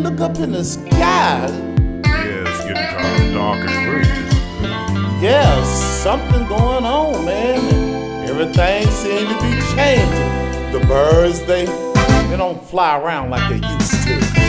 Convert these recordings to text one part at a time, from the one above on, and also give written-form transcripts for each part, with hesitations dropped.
look up in the sky. Yeah, it's getting kind of dark and gray. Yeah, something going on, man. Everything seems to be changing. The birds, they don't fly around like they used to.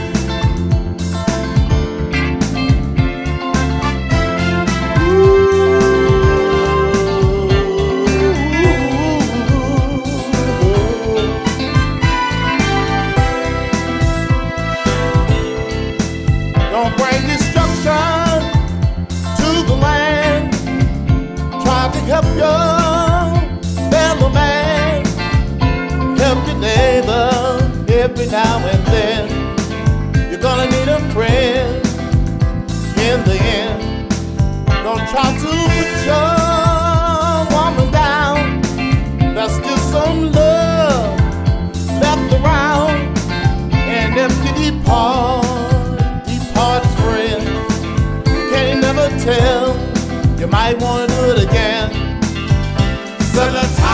Don't bring destruction to the land. Try to help your fellow man. Help your neighbor every now and then. You're gonna need a friend in the end. Don't try to put your woman down. There's still some love left around. And if you depart friends, you can't never tell. You might want to do it again. So the